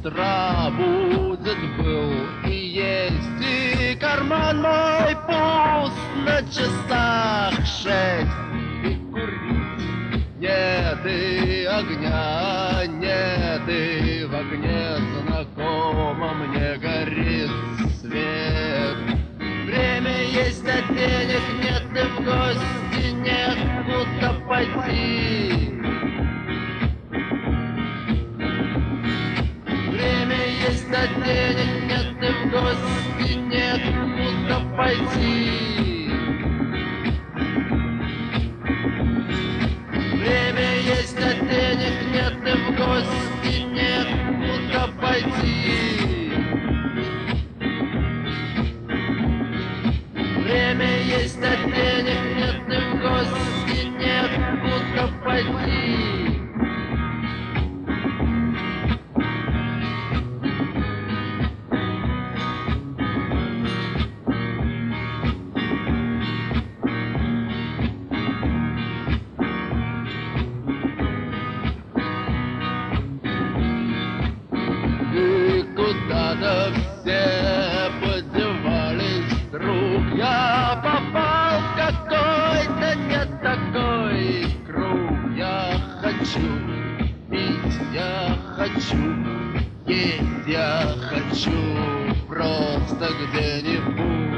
утра будет был и есть, и карман мой пуст на часах 6, и курить нет, и огня нет, и в огне знакомо мне горит свет. Время есть, а денег нет, и в гости некуда пойти. Время есть, а денег нет, и в гости некуда пойти. Время есть, а денег нет, и в гости некуда пойти. Время есть, а денег нет, и в гости некуда пойти. Куда-то все подевались вдруг. Я попал в какой-то не такой круг. Я хочу пить, я хочу есть, я хочу просто где-нибудь